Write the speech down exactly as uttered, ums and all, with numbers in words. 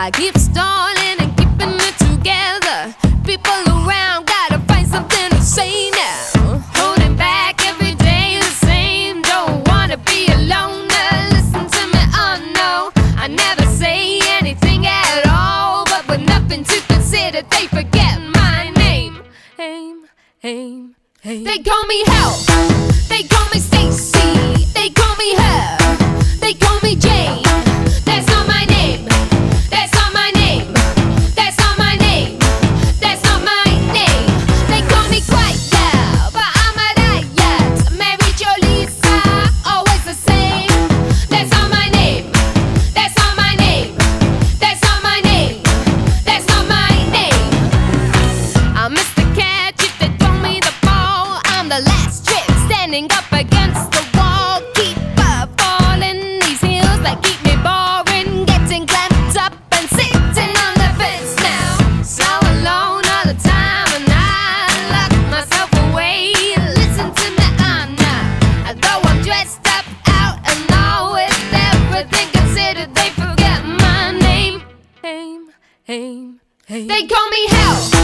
I keep stalling and keeping it together. People around, gotta find something to say now. Holding back every day the same. Don't wanna be alone. Listen to me, oh no. I never say anything at all, but with nothing to consider, they forget my name. Aim, aim, aim. They call me Hell. They call me Stacy. They call me her. They call me Jane. That's not my name. That's not my name. That's not my name. That's not my name. They call me Quiet, but I'm a riot. Mary Jo Lisa, always the same. That's not my name. That's not my name. That's not my name. That's not my name. I'm Mister Catch if they throw me the ball. I'm the last trick standing up against the wall. Keep up falling these hills that keep me boring. Getting clamped up and sitting on the fence now. So alone all the time and I lock myself away. Listen to me, I'm not. Though I'm dressed up out and all with everything considered, they forget my name. Aim, aim, aim. They call me Hell.